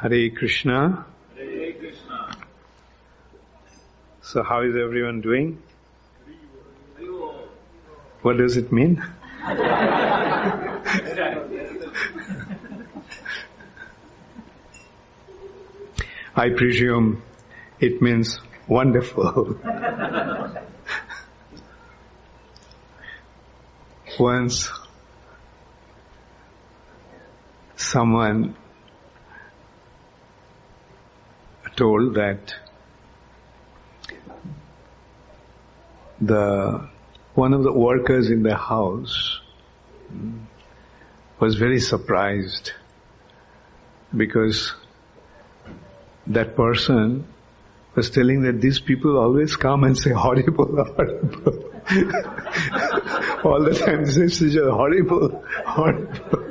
Hare Krishna. Hare Krishna. So how is everyone doing? What does it mean? I presume it means wonderful. Once someone told that one of the workers in the house was very surprised because that person was telling that these people always come and say horrible, horrible. All the time they say such a horrible, horrible.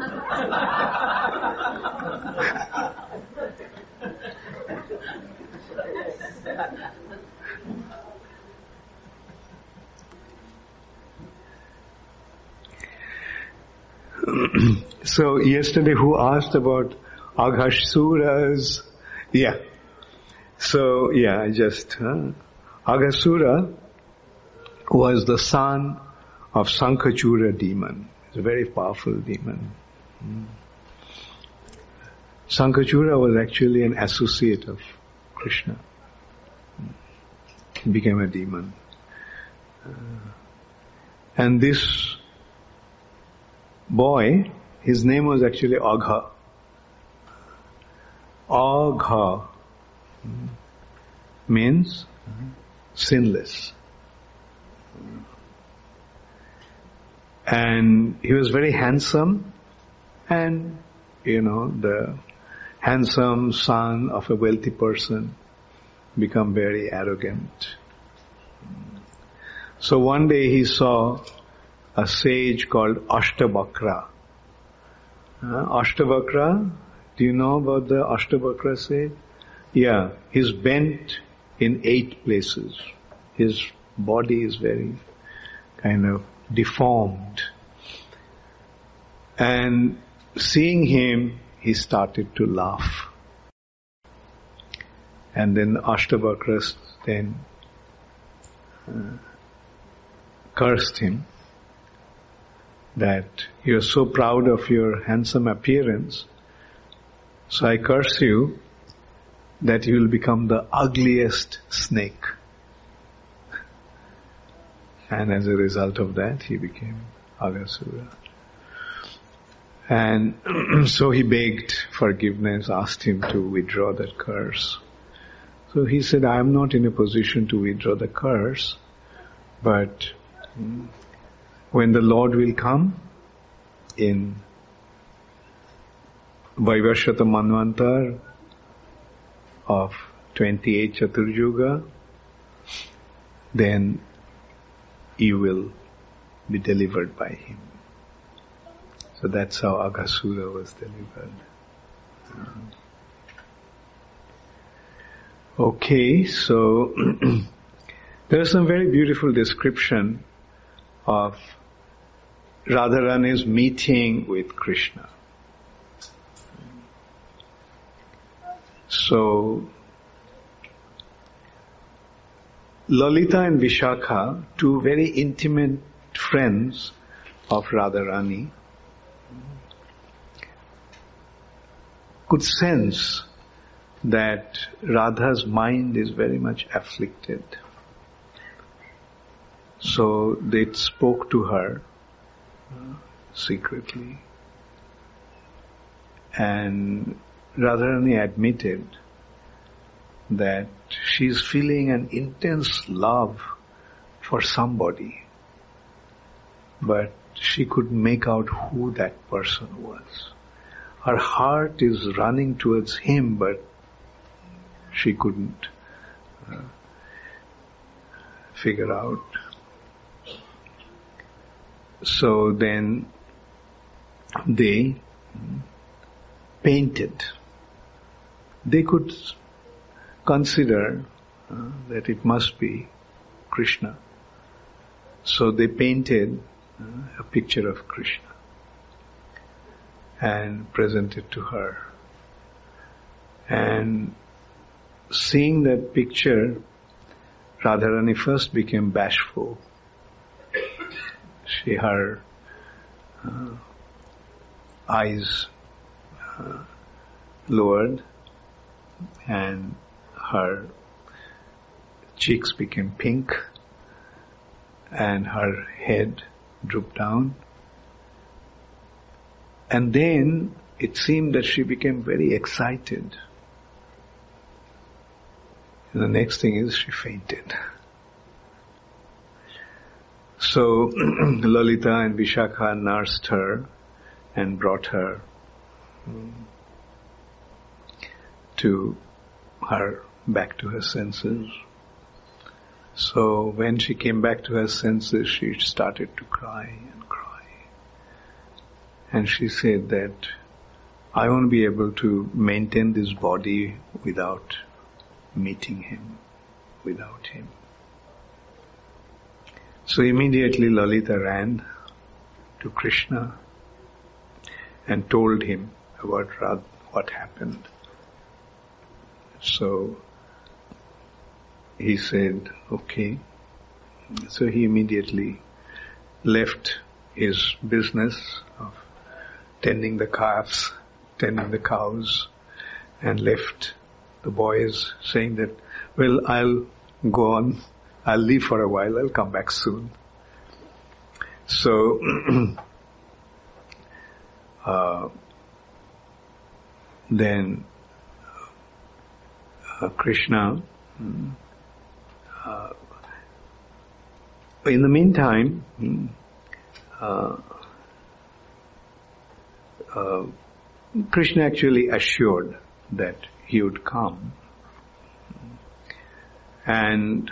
So yesterday who asked about Aghasuras? Yeah. So Aghasura was the son of Sankhachura demon. It's a very powerful demon. Sankhachura was actually an associate of Krishna. He became a demon. And this boy, his name was actually Agha. Agha means sinless. And he was very handsome, and the handsome son of a wealthy person become very arrogant. So one day he saw a sage called Ashtavakra. Ashtavakra, do you know about the Ashtavakra sage? Yeah, he's bent in 8 places. His body is very kind of deformed. And seeing him, he started to laugh. And then Ashtavakra then cursed him that you're so proud of your handsome appearance, so I curse you that you will become the ugliest snake. And as a result of that, he became Aghasura. And so he begged forgiveness, asked him to withdraw that curse. So he said, I am not in a position to withdraw the curse, but when the Lord will come in Vaivashvata Manvantar of 28 Chaturjuga, then you will be delivered by him. So that's how Aghasura was delivered. Okay, so there is some very beautiful description of Radharani's meeting with Krishna. So, Lalita and Vishakha, 2 very intimate friends of Radharani, could sense that Radha's mind is very much afflicted. So they spoke to her secretly. And Radharani admitted that she's feeling an intense love for somebody, but she couldn't make out who that person was. Her heart is running towards him, but she couldn't figure out. So then they painted. They could consider that it must be Krishna. So they painted a picture of Krishna and presented to her. And seeing that picture, Radharani first became bashful. Her eyes lowered and her cheeks became pink and her head drooped down. And then it seemed that she became very excited. And the next thing is she fainted. So Lalita and Vishakha nursed her and brought her back to her senses. So when she came back to her senses, she started to cry and cry. And she said that, I won't be able to maintain this body without meeting him, without him. So immediately Lalita ran to Krishna and told him about what happened. So he said, okay. So he immediately left his business of tending the calves, tending the cows, and left the boys saying that, well, I'll go on, I'll leave for a while, I'll come back soon. So, then Krishna, in the meantime, Krishna actually assured that he would come. And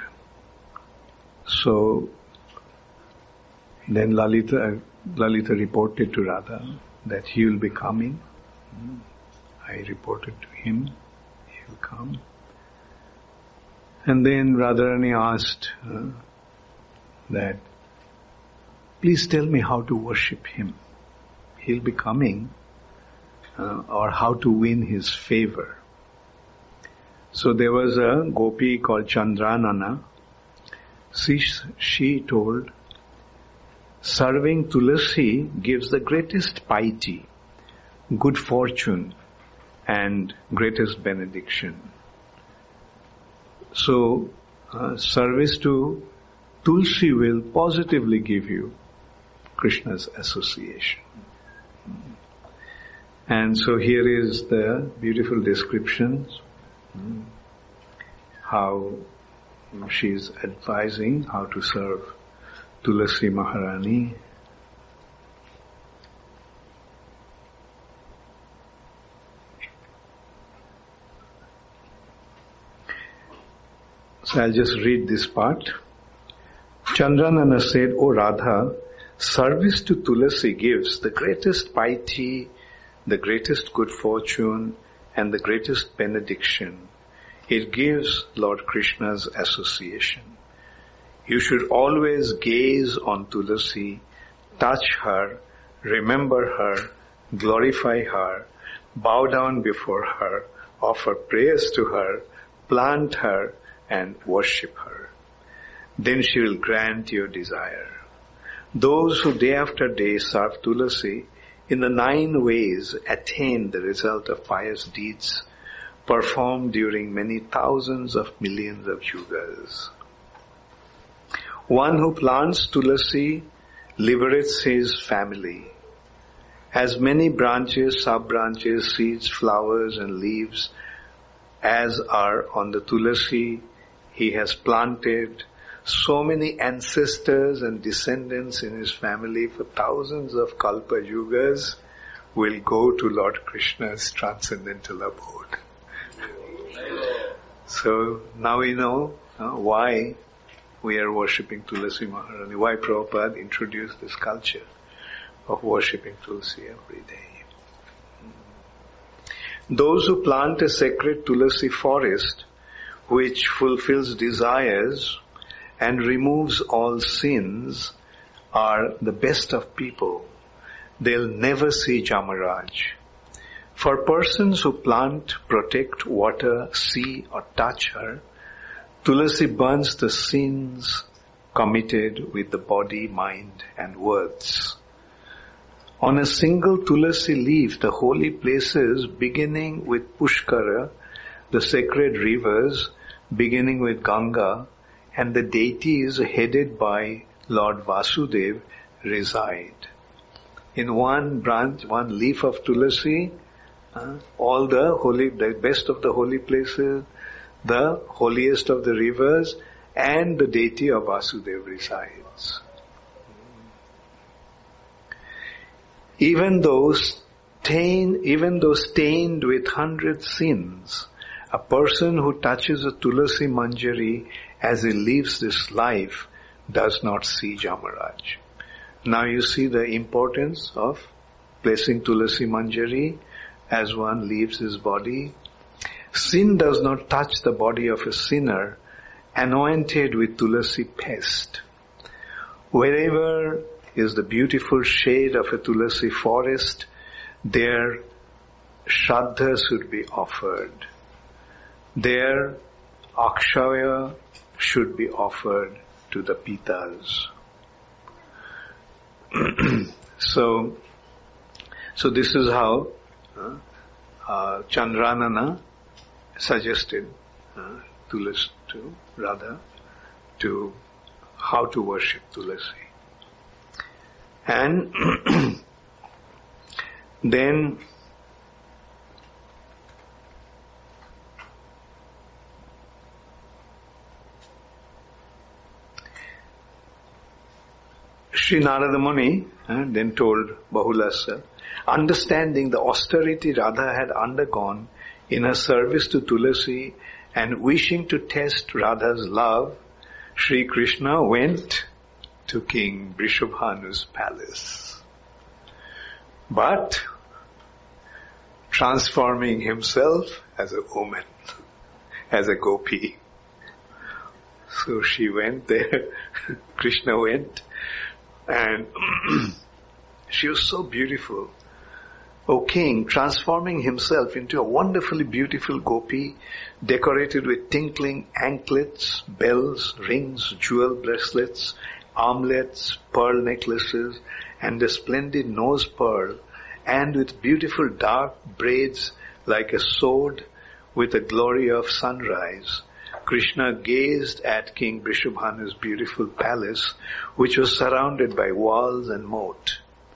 so then Lalita reported to Radha that he will be coming. I reported to him, he will come. And then Radharani asked that, please tell me how to worship him. He'll be coming, or how to win his favor. So there was a gopi called Chandranana. She told, serving Tulasi gives the greatest piety, good fortune, and greatest benediction. So, service to Tulsi will positively give you Krishna's association. And so here is the beautiful descriptions, how she is advising how to serve Tulasi Maharani. So I'll just read this part. Chandranana said, O Radha, service to Tulasi gives the greatest piety, the greatest good fortune, and the greatest benediction. It gives Lord Krishna's association. You should always gaze on Tulasi, touch her, remember her, glorify her, bow down before her, offer prayers to her, plant her, and worship her. Then she will grant your desire. Those who day after day serve Tulasi in the 9 ways attain the result of pious deeds performed during many thousands of millions of yugas. One who plants Tulasi liberates his family. As many branches, sub-branches, seeds, flowers and leaves as are on the Tulasi he has planted, so many ancestors and descendants in his family for thousands of kalpa yugas will go to Lord Krishna's transcendental abode. So now we know why we are worshipping Tulasi Maharani, why Prabhupada introduced this culture of worshipping Tulasi every day. Those who plant a sacred Tulasi forest which fulfills desires and removes all sins are the best of people. They'll never see Jamaraj. For persons who plant, protect, water, see or touch her, Tulasi burns the sins committed with the body, mind and words. On a single Tulasi leaf, the holy places beginning with Pushkara, the sacred rivers beginning with Ganga, and the deities headed by Lord Vasudev reside. In one branch, one leaf of Tulasi, all the best of the holy places, the holiest of the rivers, and the deity of Vasudev resides. Even though stained with 100 sins, a person who touches a Tulasi Manjari as he leaves this life does not see Jamaraj. Now you see the importance of placing Tulasi Manjari as one leaves his body. Sin does not touch the body of a sinner anointed with Tulasi paste. Wherever is the beautiful shade of a Tulasi forest, there Shraddha should be offered. There Akshaya should be offered to the Pitas. So this is how Chandranana suggested Tulasi to Radha to how to worship Tulasi. And then Sri Narada Muni then told Bahulasa, understanding the austerity Radha had undergone in her service to Tulasi and wishing to test Radha's love, Sri Krishna went to King Vrishabhanu's palace. But transforming himself as a woman, as a gopi. So she went there, Krishna went, and she was so beautiful. O king, transforming himself into a wonderfully beautiful gopi, decorated with tinkling anklets, bells, rings, jewel bracelets, armlets, pearl necklaces, and a splendid nose pearl, and with beautiful dark braids like a sword with the glory of sunrise, Krishna gazed at King Vrishabhanu's beautiful palace, which was surrounded by walls and moat,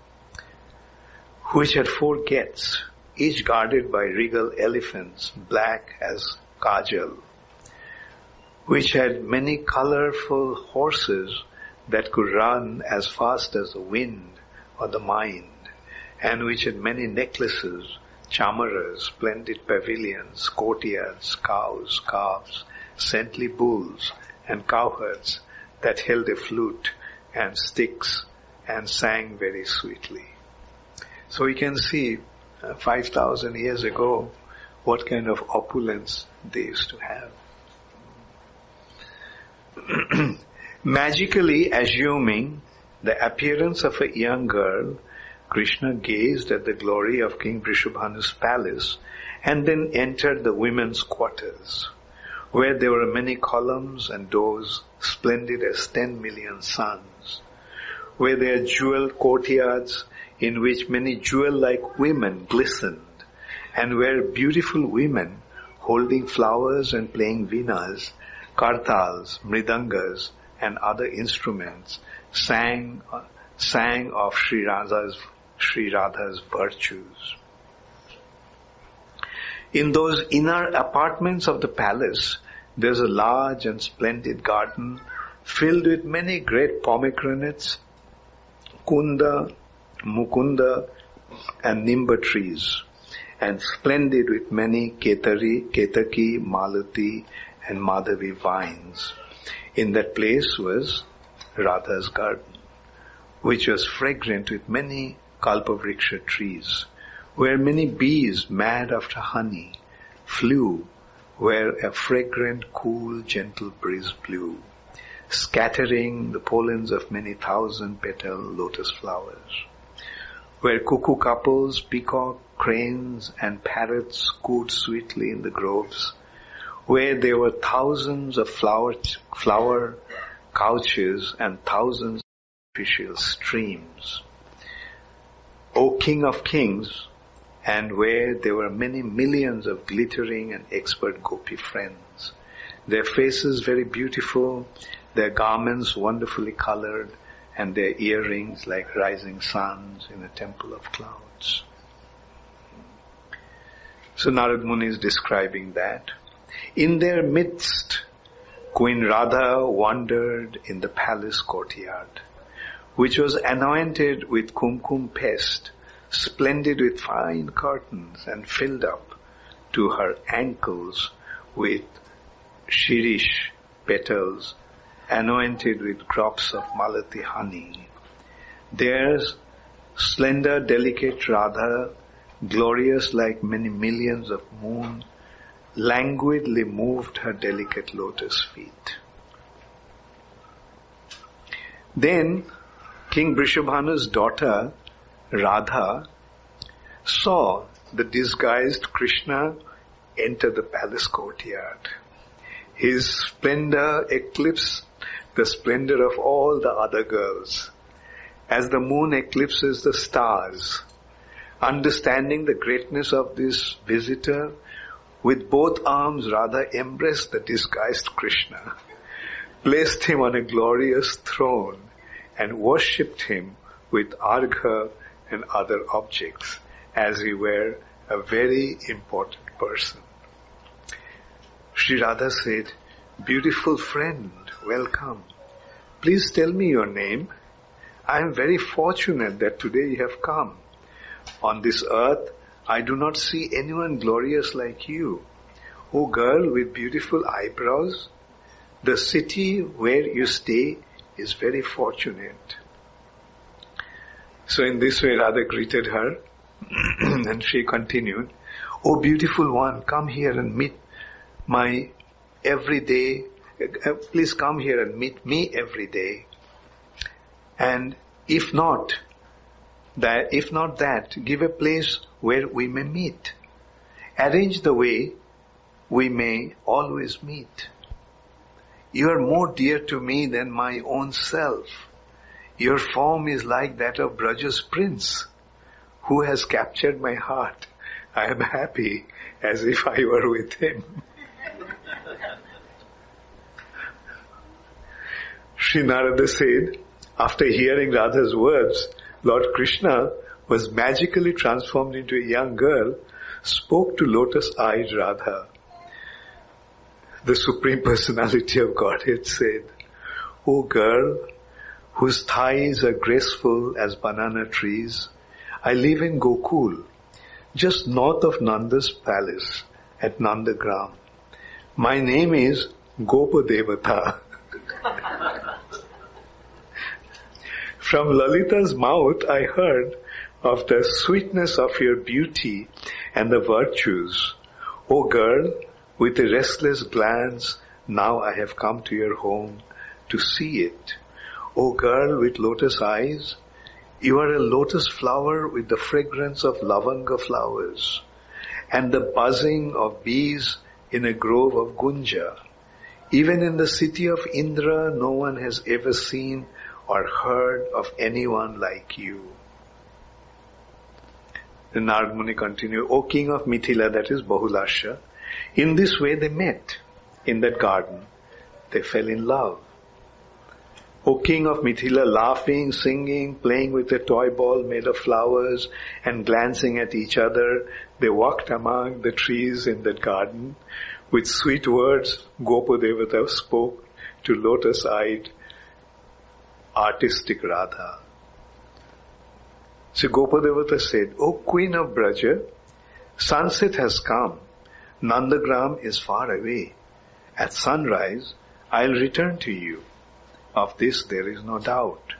which had 4 gates, each guarded by regal elephants, black as kajal, which had many colorful horses that could run as fast as the wind or the mind, and which had many necklaces, chamaras, splendid pavilions, courtyards, cows, calves, saintly bulls, and cowherds that held a flute and sticks and sang very sweetly. So we can see 5,000 years ago what kind of opulence they used to have. Magically assuming the appearance of a young girl, Krishna gazed at the glory of King Vrishabhanu's palace and then entered the women's quarters, where there were many columns and doors splendid as 10 million suns, where there are jeweled courtyards in which many jewel-like women glistened, and where beautiful women holding flowers and playing veenas, kartals, mridangas, and other instruments sang of Sri Radha's virtues. In those inner apartments of the palace, there's a large and splendid garden filled with many great pomegranates, kunda, mukunda, and nimba trees, and splendid with many ketaki, malati, and madhavi vines. In that place was Radha's garden, which was fragrant with many kalpavriksha trees, where many bees mad after honey flew, where a fragrant, cool, gentle breeze blew, scattering the pollens of many thousand petal lotus flowers, where cuckoo couples, peacock, cranes and parrots cooed sweetly in the groves, where there were thousands of flower couches and thousands of artificial streams. O King of Kings, and where there were many millions of glittering and expert gopi friends, their faces very beautiful, their garments wonderfully colored, and their earrings like rising suns in a temple of clouds. So Narad Muni is describing that. In their midst, Queen Radha wandered in the palace courtyard, which was anointed with kumkum paste, splendid with fine curtains, and filled up to her ankles with shirish petals, anointed with drops of malati honey. There's slender, delicate Radha, glorious like many millions of moon, languidly moved her delicate lotus feet. Then King Vrishabhanu's daughter Radha saw the disguised Krishna enter the palace courtyard. His splendor eclipsed the splendor of all the other girls, as the moon eclipses the stars. Understanding the greatness of this visitor, with both arms Radha embraced the disguised Krishna, placed him on a glorious throne, and worshipped him with argha and other objects, as he were a very important person. Sri Radha said, "Beautiful friend, welcome. Please tell me your name. I am very fortunate that today you have come. On this earth, I do not see anyone glorious like you. O girl with beautiful eyebrows, the city where you stay is very fortunate." So in this way Radha greeted her and she continued, "O beautiful one, come here and meet my everyday, please come here and meet me every day. And if not that, give a place where we may meet. Arrange the way we may always meet. You are more dear to me than my own self. Your form is like that of Braja's prince, who has captured my heart. I am happy as if I were with him." Sri Narada said, after hearing Radha's words, Lord Krishna was magically transformed into a young girl, spoke to lotus-eyed Radha. The Supreme Personality of Godhead said, "O girl, whose thighs are graceful as banana trees, I live in Gokul, just north of Nanda's palace at Nandagram. My name is Gopadevata. From Lalita's mouth I heard of the sweetness of your beauty and the virtues. O girl, with a restless glance, now I have come to your home to see it. O girl with lotus eyes, you are a lotus flower with the fragrance of lavanga flowers and the buzzing of bees in a grove of gunja. Even in the city of Indra, no one has ever seen or heard of anyone like you." The Narad Muni continued, "O king of Mithila, that is Bahulasha, in this way they met in that garden. They fell in love. O king of Mithila, laughing, singing, playing with a toy ball made of flowers and glancing at each other, they walked among the trees in that garden. With sweet words, Gopadevata spoke to lotus-eyed, artistic Radha." So Gopadevata said, "O queen of Braja, sunset has come. Nandagram is far away. At sunrise, I'll return to you. Of this there is no doubt."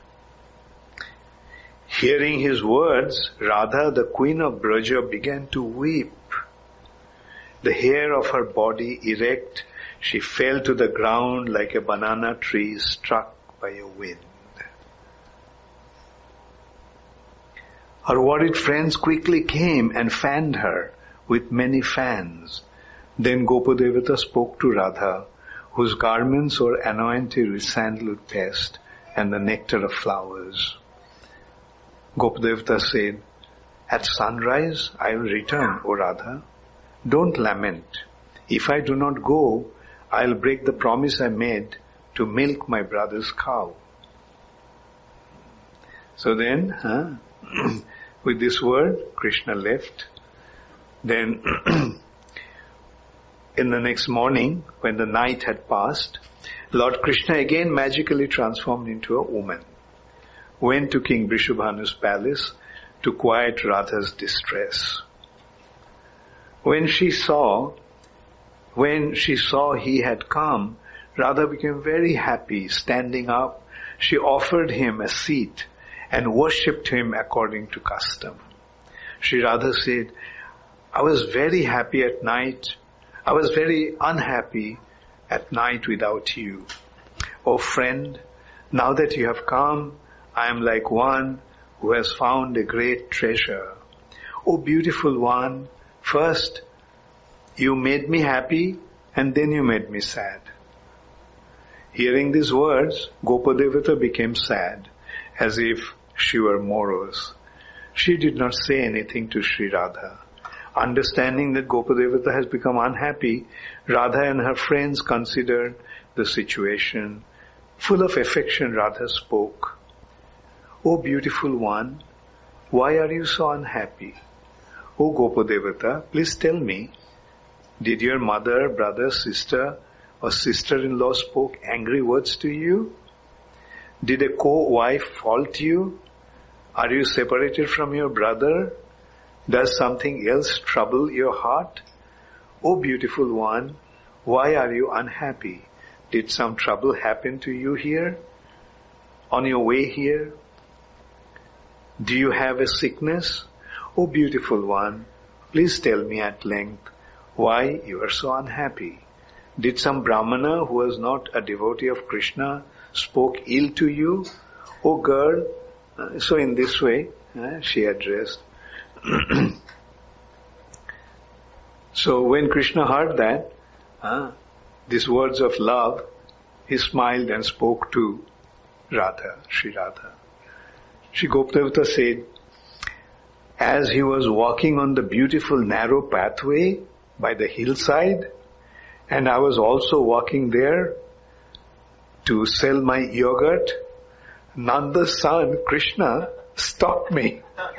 Hearing his words, Radha, the queen of Braja, began to weep. The hair of her body erect, she fell to the ground like a banana tree struck by a wind. Her worried friends quickly came and fanned her with many fans. Then Gopadevata spoke to Radha, whose garments were anointed with sandalwood paste and the nectar of flowers. Gopadevata said, "At sunrise I will return, O Radha. Don't lament. If I do not go, I will break the promise I made to milk my brother's cow." So then, with this word, Krishna left. Then, in the next morning, when the night had passed, Lord Krishna again magically transformed into a woman, went to King Vrishabhanu's palace to quiet Radha's distress. When she saw he had come, Radha became very happy. Standing up, she offered him a seat and worshipped him according to custom. Sri Radha said, "I was very happy at night. I was very unhappy at night without you. Oh friend, now that you have come, I am like one who has found a great treasure. Oh beautiful one, first you made me happy and then you made me sad." Hearing these words, Gopadevata became sad, as if she were morose. She did not say anything to Sri Radha. Understanding that Gopadevata has become unhappy, Radha and her friends considered the situation. Full of affection, Radha spoke. "O beautiful one, why are you so unhappy? O Gopadevata, please tell me, did your mother, brother, sister, or sister-in-law spoke angry words to you? Did a co-wife fault you? Are you separated from your brother? Does something else trouble your heart? O beautiful one, why are you unhappy? Did some trouble happen to you here? On your way here? Do you have a sickness? O beautiful one, please tell me at length why you are so unhappy. Did some Brahmana who was not a devotee of Krishna spoke ill to you? O girl," so in this way she addressed. So when Krishna heard that, these words of love, he smiled and spoke to Radha, Sri Radha. Sri Gopadevata said, "As he was walking on the beautiful narrow pathway by the hillside, and I was also walking there to sell my yogurt, Nanda's son, Krishna, stopped me.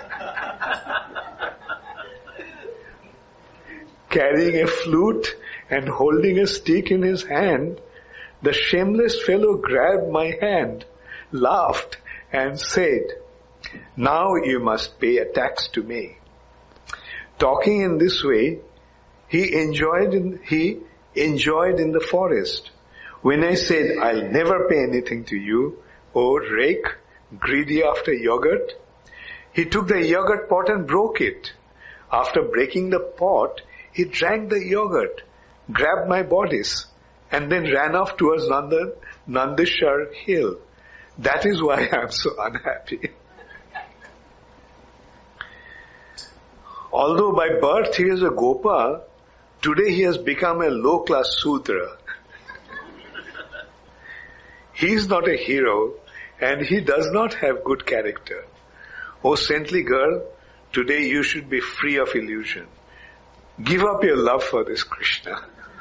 Carrying a flute and holding a stick in his hand, the shameless fellow grabbed my hand, laughed and said, 'Now you must pay a tax to me.' Talking in this way, he enjoyed in the forest. When I said, 'I'll never pay anything to you, oh rake, greedy after yogurt,' he took the yogurt pot and broke it. After breaking the pot, he drank the yogurt, grabbed my bodice, and then ran off towards Nandeshwar hill. That is why I am so unhappy." Although by birth he is a Gopa, today he has become a low-class Sudra. He is not a hero and he does not have good character. Oh saintly girl, today you should be free of illusion. Give up your love for this Krishna.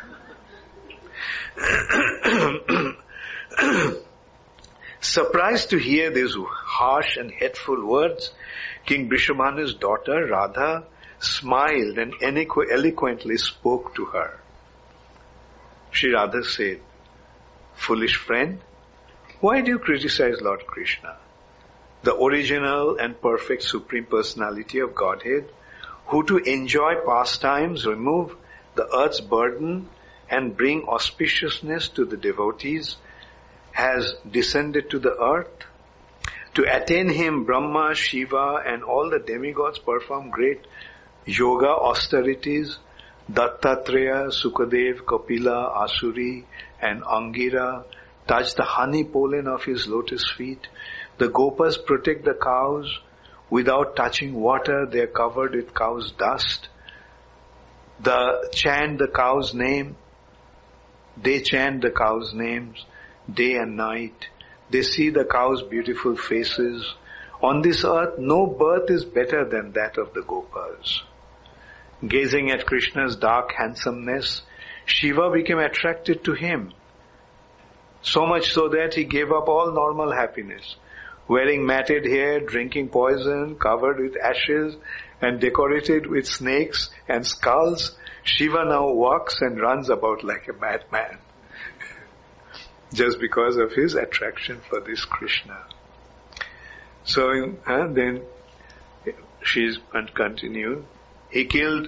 Surprised to hear these harsh and hateful words, King Vrishabhanu's daughter Radha smiled and eloquently spoke to her. Sri Radha said, "Foolish friend, why do you criticize Lord Krishna, the original and perfect Supreme Personality of Godhead, who to enjoy pastimes, remove the earth's burden, and bring auspiciousness to the devotees, has descended to the earth? To attain him, Brahma, Shiva, and all the demigods perform great yoga austerities. Dattatreya, Sukadev, Kapila, Asuri, and Angira touch the honey pollen of his lotus feet. The Gopas protect the cows without touching water, they are covered with cow's dust. They chant the cow's name. They chant the cow's names day and night. They see the cow's beautiful faces. On this earth, no birth is better than that of the Gopas. Gazing at Krishna's dark handsomeness, Shiva became attracted to him. So much so that he gave up all normal happiness. Wearing matted hair, drinking poison, covered with ashes, and decorated with snakes and skulls, Shiva now walks and runs about like a madman. Just because of his attraction for this Krishna. So, then she's continued. He killed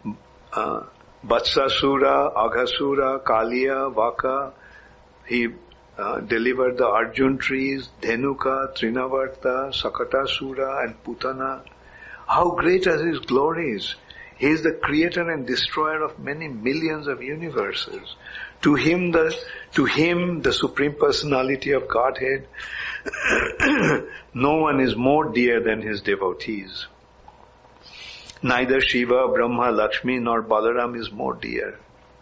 Vatsasura, Aghasura, Kaliya, Vaka. He delivered the Arjun trees, Dhenuka, Trinavarta, Sakatasura and Putana. How great are his glories! He is the creator and destroyer of many millions of universes. To him, the Supreme Personality of Godhead, no one is more dear than his devotees. Neither Shiva, Brahma, Lakshmi nor Balaram is more dear.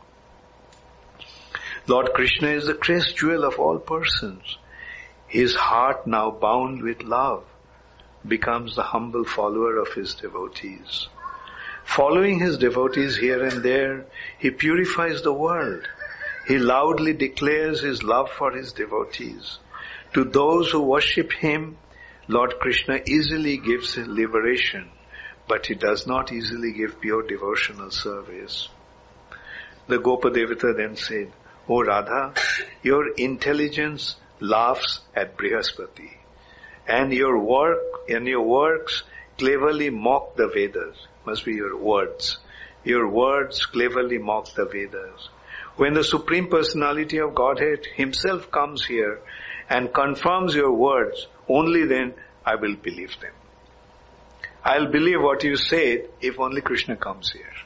Lord Krishna is the crest jewel of all persons. His heart, now bound with love, becomes the humble follower of his devotees. Following his devotees here and there, he purifies the world. He loudly declares his love for his devotees. To those who worship him, Lord Krishna easily gives liberation, but he does not easily give pure devotional service. The Gopa Devata then said, "O Radha, your intelligence laughs at Brihaspati, and your works cleverly mock the Vedas." Must be your words. Your words cleverly mock the Vedas. When the Supreme Personality of Godhead himself comes here and confirms your words, only then I will believe them. I'll believe what you said if only Krishna comes here.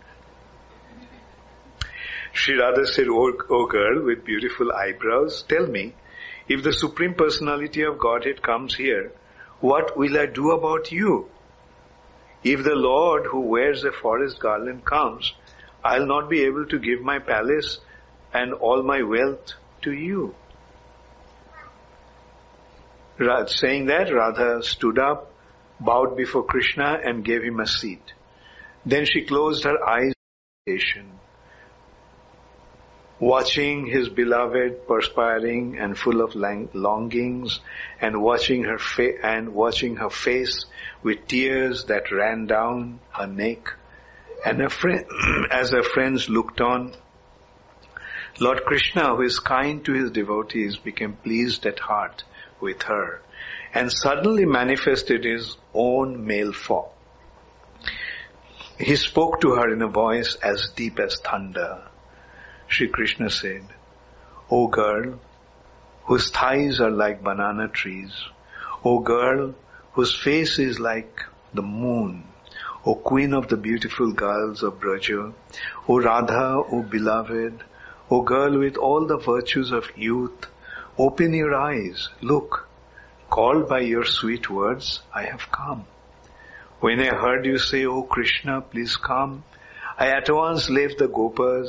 Shri Radha said, "O girl with beautiful eyebrows, tell me, if the Supreme Personality of Godhead comes here, what will I do about you? If the Lord who wears a forest garland comes, I'll not be able to give my palace and all my wealth to you." Saying that, Radha stood up, bowed before Krishna and gave him a seat. Then she closed her eyes in meditation, watching his beloved perspiring and full of longings, and watching her face with tears that ran down her neck. And as her friends looked on, Lord Krishna, who is kind to his devotees, became pleased at heart with her and suddenly manifested his own male form. He spoke to her in a voice as deep as thunder. Shri Krishna said, "O girl, whose thighs are like banana trees, O girl, whose face is like the moon, O queen of the beautiful girls of Braja, O Radha, O beloved, O girl with all the virtues of youth, open your eyes, look, called by your sweet words, I have come. When I heard you say, O Krishna, please come, I at once left the Gopas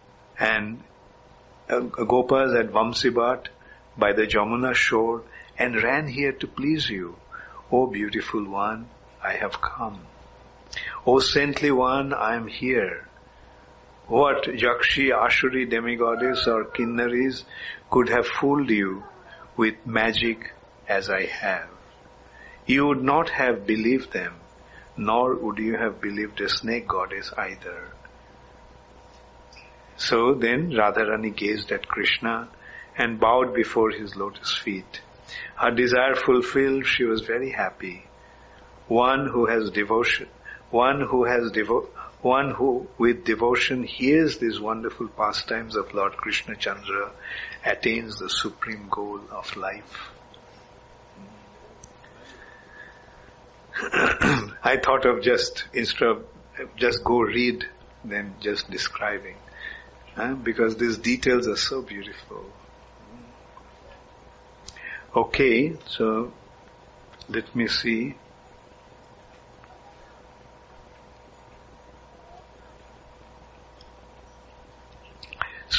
at Vamsibat by the Jamuna shore and ran here to please you. O beautiful one, I have come. O saintly one, I am here. What Yakshi, Ashuri, demigoddess or Kinnaris could have fooled you with magic as I have? You would not have believed them, nor would you have believed a snake goddess either." So then Radharani gazed at Krishna and bowed before his lotus feet. Her desire fulfilled, she was very happy. One who with devotion hears these wonderful pastimes of Lord Krishna Chandra attains the supreme goal of life. I thought of instead of just go read, then just describing. Because these details are so beautiful. Okay, so let me see.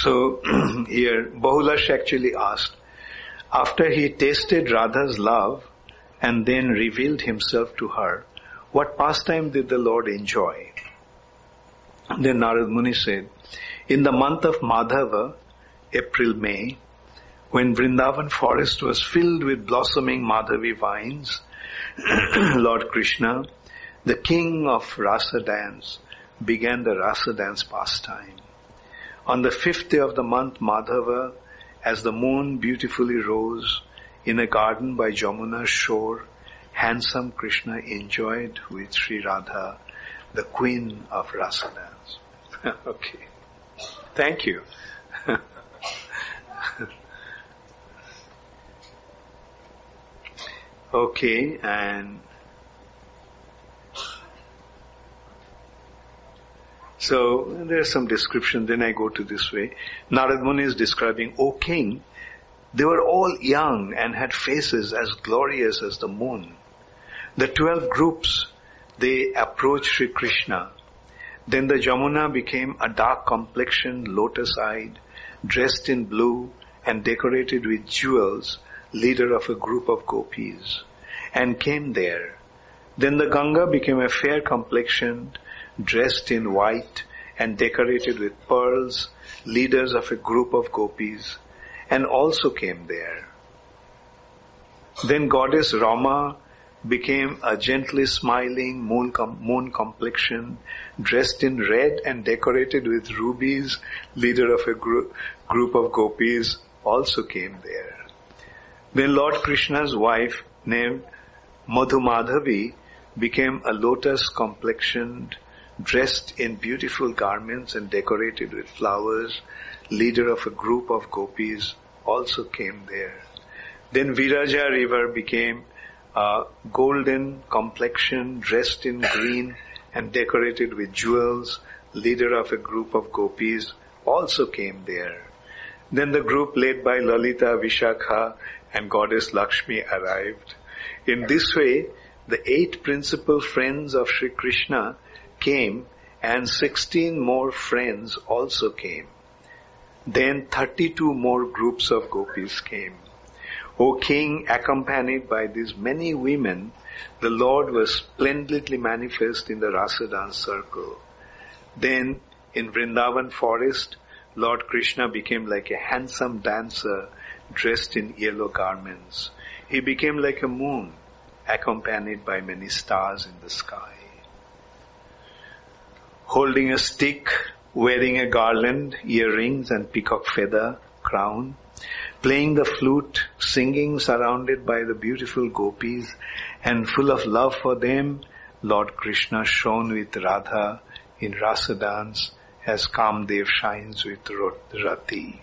So here Bahulash actually asked, after he tasted Radha's love and then revealed himself to her, what pastime did the Lord enjoy? Then Narad Muni said, in the month of Madhava, April-May, when Vrindavan forest was filled with blossoming Madhavi vines, Lord Krishna, the king of Rasa dance, began the Rasa dance pastime. On the 5th day of the month Madhava, as the moon beautifully rose in a garden by Jamuna's shore, handsome Krishna enjoyed with Sri Radha, the queen of Rasa dance. Okay. Thank you. Okay, and so there's some description, then I go to this way. Narad Muni is describing, O king, they were all young and had faces as glorious as the moon. The 12 groups, they approached Sri Krishna. Then the Jamuna became a dark complexioned, lotus-eyed, dressed in blue and decorated with jewels, leader of a group of gopis, and came there. Then the Ganga became a fair complexioned, dressed in white and decorated with pearls, leaders of a group of gopis, and also came there. Then goddess Rama became a gently smiling, moon complexion, dressed in red and decorated with rubies, leader of a group of gopis, also came there. Then Lord Krishna's wife, named Madhumadhavi, became a lotus complexioned, dressed in beautiful garments and decorated with flowers, leader of a group of gopis, also came there. Then Viraja river became a golden complexion, dressed in green and decorated with jewels, leader of a group of gopis, also came there. Then the group led by Lalita, Vishakha and goddess Lakshmi arrived. In this way, the 8 principal friends of Sri Krishna came and 16 more friends also came. Then 32 more groups of gopis came. O king, accompanied by these many women, the Lord was splendidly manifest in the Rasa dance circle. Then in Vrindavan forest, Lord Krishna became like a handsome dancer dressed in yellow garments. He became like a moon, accompanied by many stars in the sky. Holding a stick, wearing a garland, earrings and peacock feather crown, playing the flute, singing surrounded by the beautiful gopis and full of love for them, Lord Krishna shone with Radha in Rasa dance as Kamdev shines with Rati.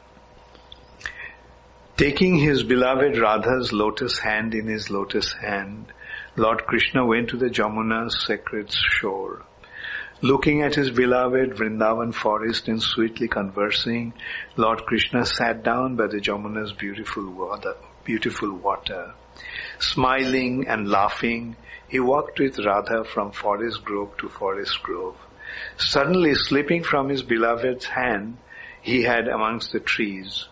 Taking his beloved Radha's lotus hand in his lotus hand, Lord Krishna went to the Jamuna's sacred shore. Looking at his beloved Vrindavan forest and sweetly conversing, Lord Krishna sat down by the Jamuna's beautiful water. Smiling and laughing, he walked with Radha from forest grove to forest grove. Suddenly, slipping from his beloved's hand, he hid amongst the trees.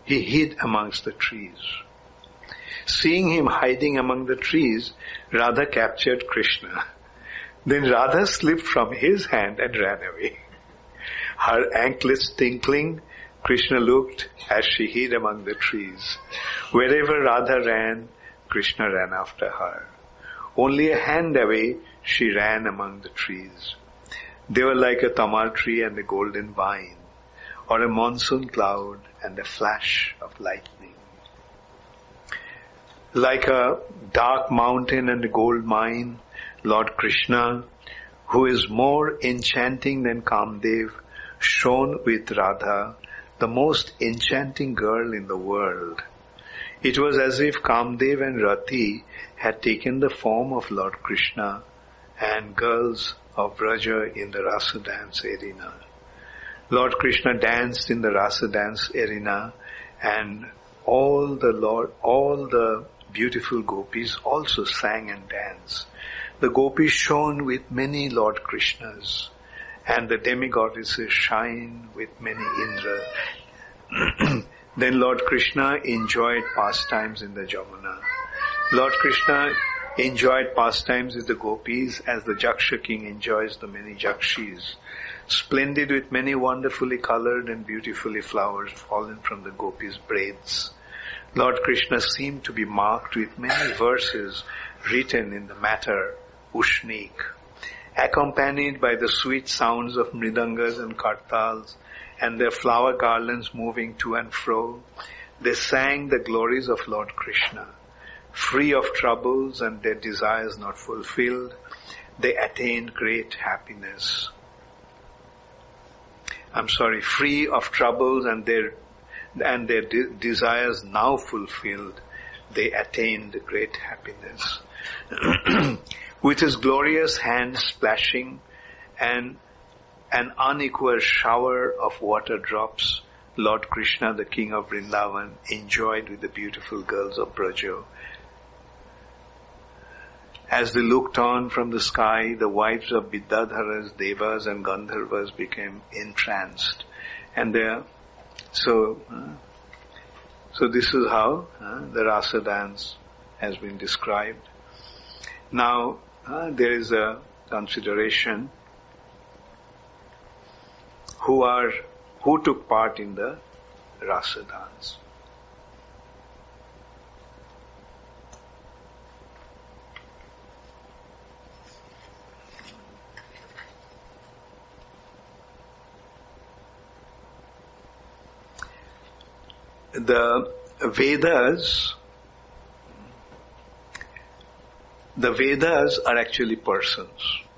Seeing him hiding among the trees, Radha captured Krishna. Then Radha slipped from his hand and ran away. Her anklets tinkling, Krishna looked as she hid among the trees. Wherever Radha ran, Krishna ran after her. Only a hand away, she ran among the trees. They were like a tamar tree and a golden vine, or a monsoon cloud and a flash of lightning. Like a dark mountain and a gold mine, Lord Krishna, who is more enchanting than Kamdev, shone with Radha, the most enchanting girl in the world. It was as if Kamdev and Rati had taken the form of Lord Krishna and girls of Vraja in the Rasa dance arena. Lord Krishna danced in the Rasa dance arena, and all the beautiful gopis also sang and danced. The gopis shone with many Lord Krishnas, and the demigoddesses shine with many Indras. Then Lord Krishna enjoyed pastimes in the Jamuna. Lord Krishna enjoyed pastimes with the gopis as the Jaksha king enjoys the many Jakshis, splendid with many wonderfully colored and beautifully flowers fallen from the gopis' braids. Lord Krishna seemed to be marked with many verses written in the matter Ushnik, accompanied by the sweet sounds of mridangas and kartals and their flower garlands moving to and fro. They sang the glories of Lord Krishna. Free of troubles and their desires not fulfilled, they attained great happiness. Free of troubles and their desires now fulfilled, they attained great happiness. With his glorious hand splashing and an unequal shower of water drops, Lord Krishna, the king of Vrindavan, enjoyed with the beautiful girls of Braja. As they looked on from the sky, the wives of Vidyadharas, Devas and Gandharvas became entranced. And so this is how the Rasa dance has been described. Now, there is a consideration who took part in the Rasa dance. The Vedas are actually persons.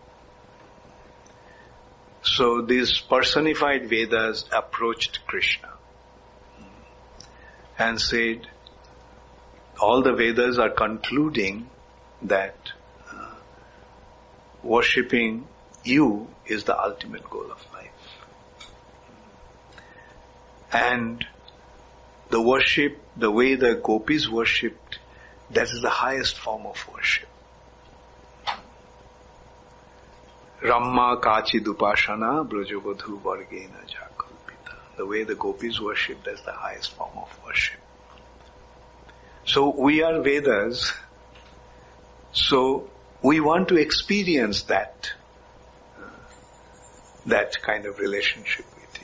So these personified Vedas approached Krishna and said, all the Vedas are concluding that worshipping you is the ultimate goal of life. And the worship, the way the gopis worshipped, that is the highest form of worship. Ramma Kachidupashana Brajabadhu Vargena Jakalpita. The way the gopis worship, that's the highest form of worship. So we are Vedas, so we want to experience that kind of relationship with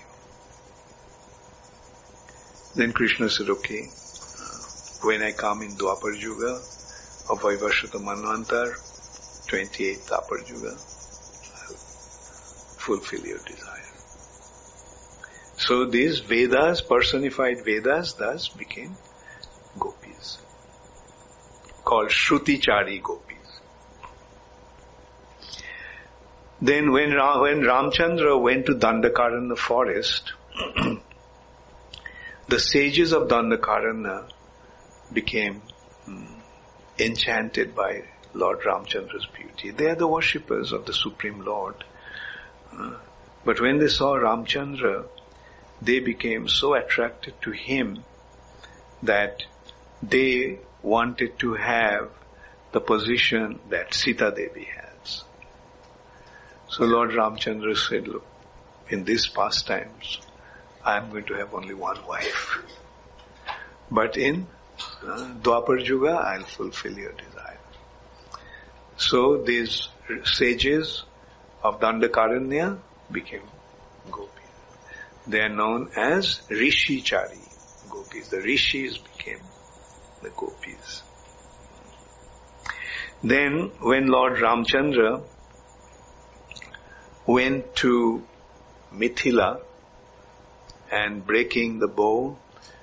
you. Then Krishna said, okay, when I come in Dwapar Yuga of Vaivashvata Manvantar, 28th Dwapar Yuga, fulfill your desire. So these Vedas, personified Vedas, thus became gopis, called Shrutichari gopis. Then when Ramchandra went to Dandakaranya forest, the sages of Dandakaranya became enchanted by Lord Ramchandra's beauty. They are the worshippers of the Supreme Lord. But when they saw Ramchandra, they became so attracted to him that they wanted to have the position that Sita Devi has. So Lord Ramchandra said, look, in these pastimes, I am going to have only one wife. But in Dwapar Yuga, I'll fulfill your desire. So these sages of Dandakaranya became gopis. They are known as Rishichari gopis. The rishis became the gopis. Then when Lord Ramchandra went to Mithila and breaking the bow,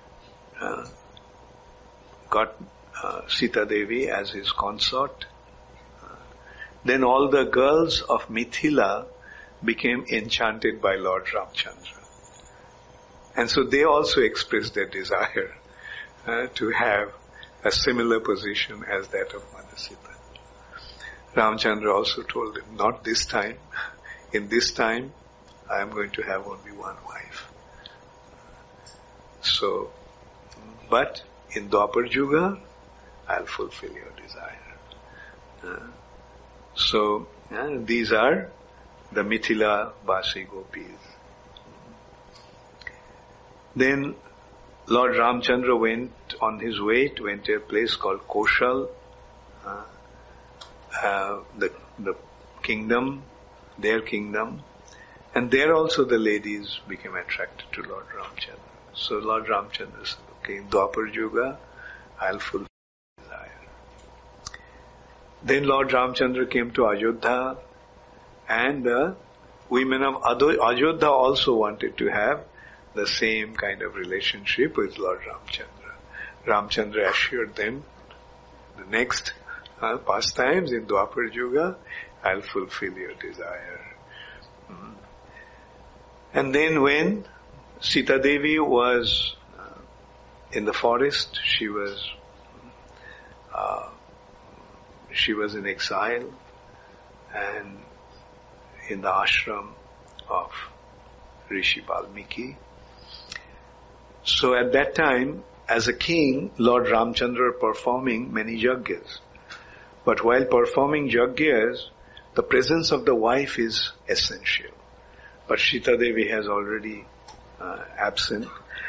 got Sita Devi as his consort, then all the girls of Mithila became enchanted by Lord Ramchandra. And so they also expressed their desire to have a similar position as that of Mother Sita. Ramchandra also told him, not this time. In this time, I am going to have only one wife. So, but in Dwapar Yuga, I'll fulfill your desire. So, these are the Mithila Vasi gopis. Then Lord Ramchandra went on his way to enter a place called Koshal, the kingdom, their kingdom, and there also the ladies became attracted to Lord Ramchandra. So Lord Ramchandra said, okay, in Dwapar Yuga, I'll fulfill desire. Then Lord Ramchandra came to Ayodhya, and the women of Ayodhya also wanted to have the same kind of relationship with Lord Ramchandra. Ramchandra assured them, the next pastimes in Dwapar Yuga, I'll fulfill your desire. And then when Sita Devi was in the forest, she was in exile and in the ashram of Rishi Valmiki. So at that time, as a king, Lord Ramchandra performing many yajnas. But while performing yajnas, the presence of the wife is essential. But Sita Devi has already absent.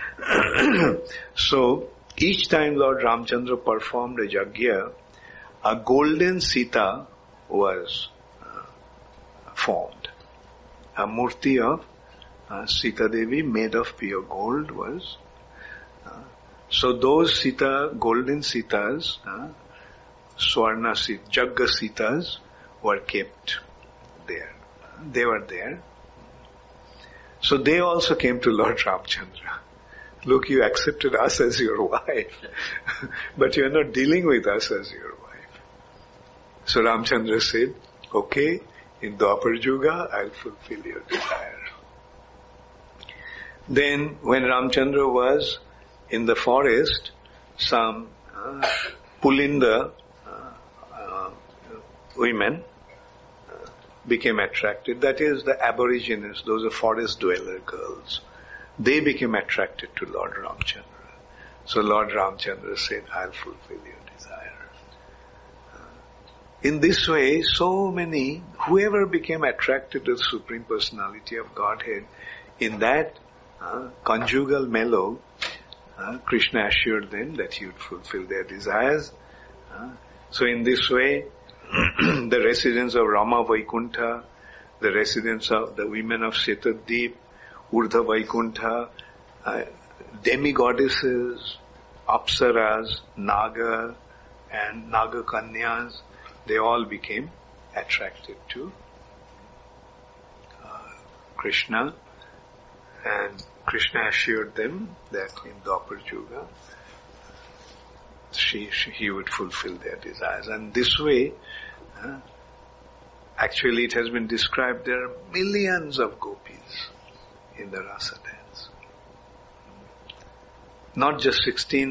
So each time Lord Ramchandra performed a yajna, a golden Sita was formed. A murti of Sita Devi made of pure gold was. So those golden Sitas, Swarna Sita, Jagga Sitas, were kept there. They were there. So they also came to Lord Ramchandra. Look, you accepted us as your wife, but you are not dealing with us as your wife. So Ramchandra said, okay, in Dwapar Yuga, I'll fulfill your desire. Then when Ramchandra was in the forest, some Pulinda women became attracted. That is, the aborigines, those are forest dweller girls. They became attracted to Lord Ramchandra. So Lord Ramchandra said, I'll fulfill your desire. In this way, so many, whoever became attracted to the Supreme Personality of Godhead, in that conjugal mellow, Krishna assured them that he would fulfill their desires. So in this way, the residents of Rama Vaikuntha, the residents of the women of Setaddeep, Urdhva Vaikuntha, demigoddesses, Apsaras, Naga, and Naga Kanyas, they all became attracted to Krishna, and Krishna assured them that in Dwapar Yuga, he would fulfill their desires. And this way, actually it has been described, there are millions of gopis in the rasa dance. Not just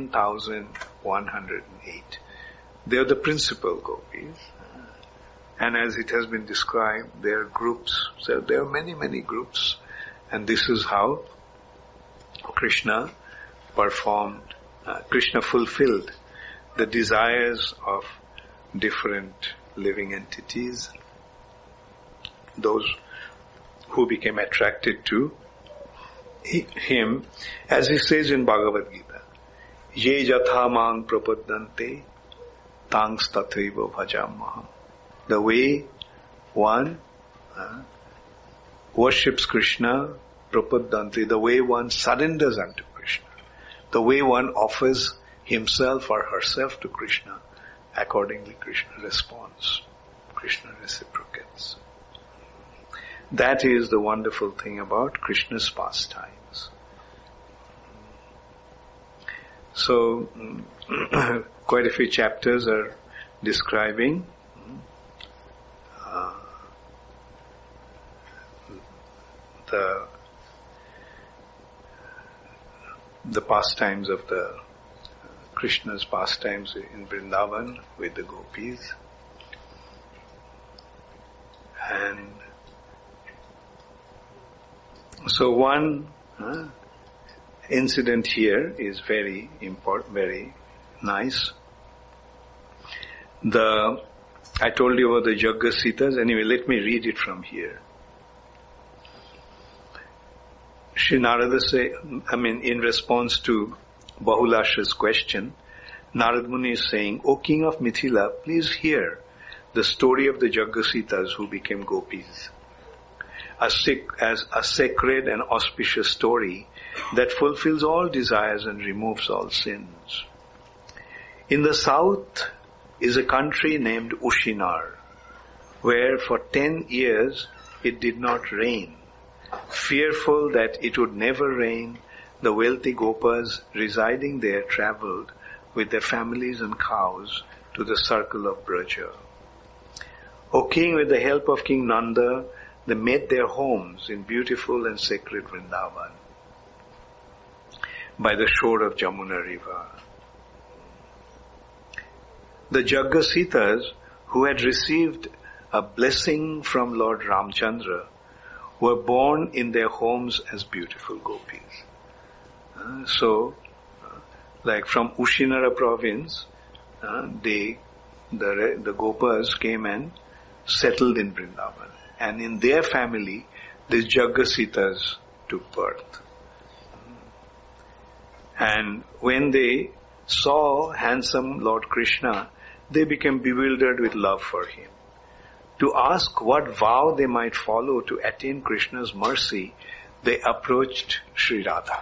16,108. They are the principal gopis. And as it has been described, there are groups. So there are many, many groups. And this is how Krishna performed, Krishna fulfilled the desires of different living entities, those who became attracted to him, as he says in Bhagavad Gita, Ye jatha mang prapaddante tangs tathaiva bhajamaham. The way one worships Krishna, prapaddante, the way one surrenders unto Krishna, the way one offers himself or herself to Krishna, accordingly Krishna responds. Krishna reciprocates. That is the wonderful thing about Krishna's pastimes. So, quite a few chapters are describing the pastimes of the Krishna's pastimes in Vrindavan with the gopis. And so one incident here is very important, very nice. I told you about the Jagga Sitas. Anyway, let me read it from here. Sri Narada say, in response to Bahulasha's question, Narad Muni is saying, O king of Mithila, please hear the story of the Jaggasitas who became gopis. As a sacred and auspicious story that fulfills all desires and removes all sins. In the south is a country named Ushinar, where for 10 years it did not rain. Fearful that it would never rain, the wealthy Gopas residing there travelled with their families and cows to the circle of Braja. O king, with the help of King Nanda, they made their homes in beautiful and sacred Vrindavan by the shore of Jamuna river. The Jaggasitas, who had received a blessing from Lord Ramchandra, were born in their homes as beautiful gopis. Like from Ushinara province, the Gopas came and settled in Vrindavan. And in their family, the Jaggasitas took birth. And when they saw handsome Lord Krishna, they became bewildered with love for him. To ask what vow they might follow to attain Krishna's mercy, they approached Sri Radha.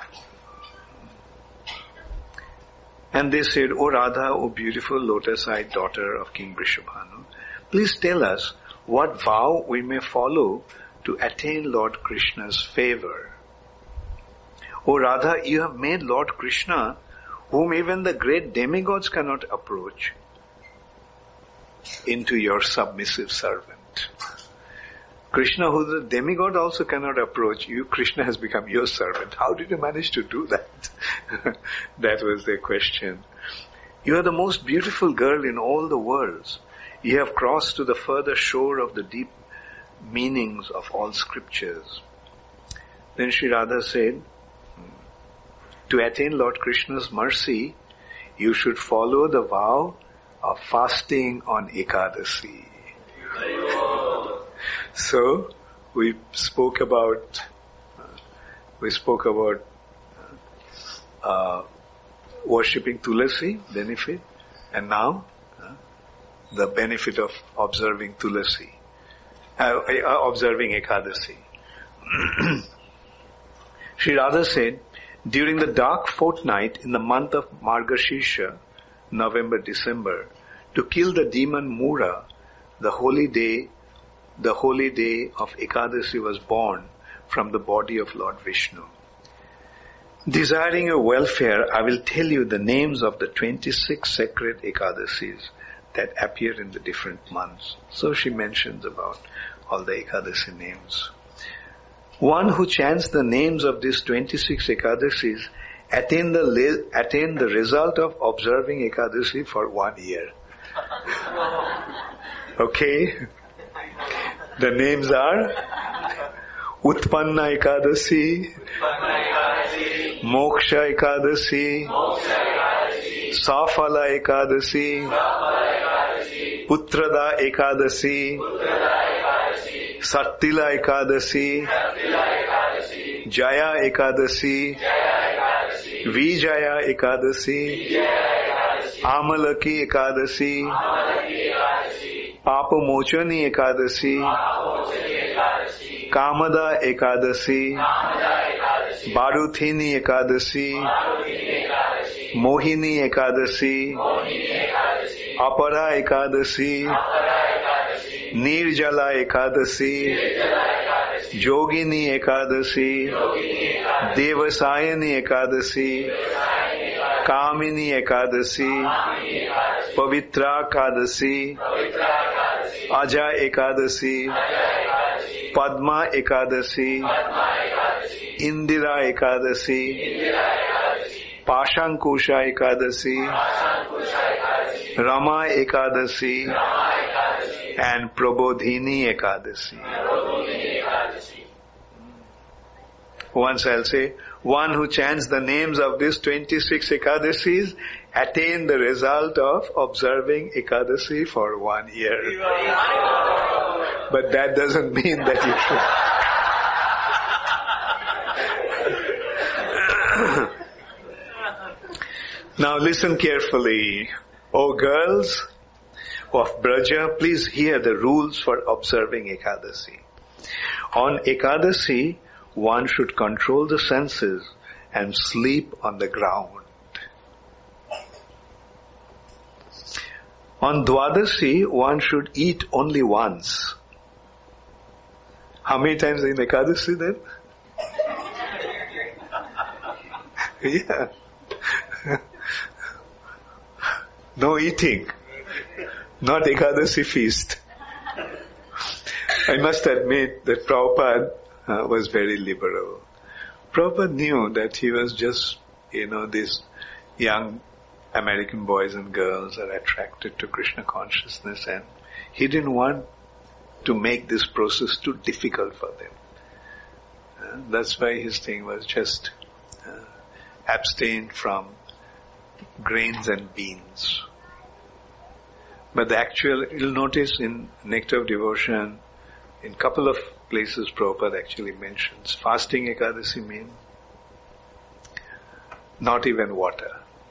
And they said, O Radha, O beautiful lotus-eyed daughter of King Vrishabhanu, please tell us what vow we may follow to attain Lord Krishna's favor. O Radha, you have made Lord Krishna, whom even the great demigods cannot approach, into your submissive servant. Krishna, who the demigod also cannot approach, you, Krishna, has become your servant. How did you manage to do that? That was their question. You are the most beautiful girl in all the worlds. You have crossed to the further shore of the deep meanings of all scriptures. Then Sri Radha said, to attain Lord Krishna's mercy, you should follow the vow of fasting on Ekadasi. So, we spoke about worshipping Tulasi, benefit, and now the benefit of observing Tulasi, observing Ekadasi. Sri Radha said, during the dark fortnight in the month of Margashirsha, November, December, to kill the demon Mura, the holy day of Ekadasi was born from the body of Lord Vishnu. Desiring your welfare, I will tell you the names of the 26 sacred Ekadasis that appear in the different months. So she mentions about all the Ekadasi names. One who chants the names of these 26 Ekadasis attain the result of observing Ekadasi for 1 year. Okay? The names are Utpanna Ekadasi, Moksha Ekadasi, Safala Ekadasi, Putrada Ekadasi, Sattila Ekadasi, Jaya Ekadasi, Vijaya Ekadasi, Amalaki Ekadasi, Papamochani Ekadasi, Kamada Ekadasi, Baruthini Ekadasi, Mohini Ekadasi, Apara Ekadasi, Nirjala Ekadasi, Jogini Ekadasi, Devasayani Ekadasi, Kamini Ekadasi, Pavitra Ekadasi, Aja Ekadasi, Padma Ekadasi, Indira Ekadasi, Pashankusha Ekadasi, Rama Ekadasi, and Prabodhini Ekadasi. Once I'll say, one who chants the names of these 26 Ekadasis attain the result of observing Ekadasi for 1 year. But that doesn't mean that you should. Now listen carefully. O girls of Braja, please hear the rules for observing Ekadasi. On Ekadasi, one should control the senses and sleep on the ground. On Dwadasi, one should eat only once. How many times in Ekadasi then? Yeah. No eating. Not Ekadasi feast. I must admit that Prabhupada was very liberal. Prabhupada knew that he was just, these young American boys and girls are attracted to Krishna consciousness, and he didn't want to make this process too difficult for them. That's why his thing was just abstain from grains and beans. But the actual, you'll notice in Nectar of Devotion, in couple of places Prabhupada actually mentions, fasting Ekadasi means not even water.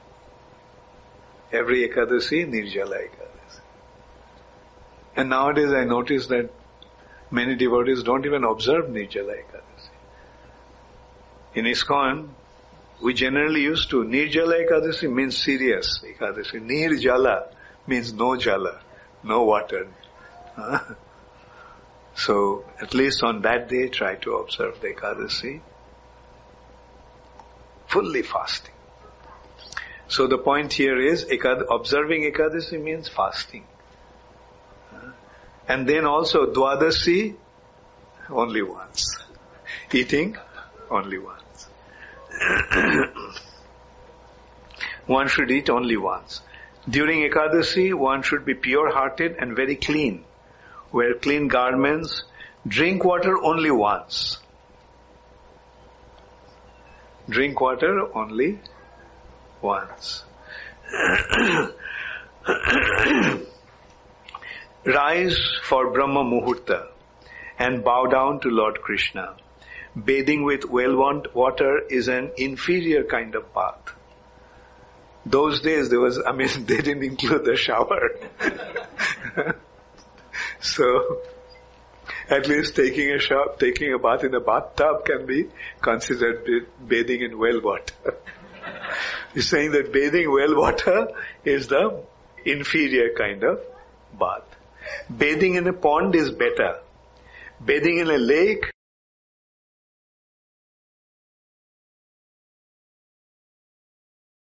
Every Ekadasi, Nirjala Ekadasi. And nowadays I notice that many devotees don't even observe Nirjala Ekadasi. In ISKCON, we generally used to, Nirjala Ekadasi means serious Ekadasi. Nirjala means no jala, no water. So, at least on that day, try to observe the Ekadasi. Fully fasting. So the point here is, observing Ekadasi means fasting. And then also, Dwadasi, only once. Eating, only once. One should eat only once. During Ekadasi, one should be pure-hearted and very clean. Wear clean garments. Drink water only once. Drink water only once. Rise for Brahma Muhurta and bow down to Lord Krishna. Bathing with well-worn water is an inferior kind of bath. Those days they didn't include the shower. So, at least taking a bath in a bathtub can be considered bathing in well water. He's saying that bathing well water is the inferior kind of bath. Bathing in a pond is better. Bathing in a lake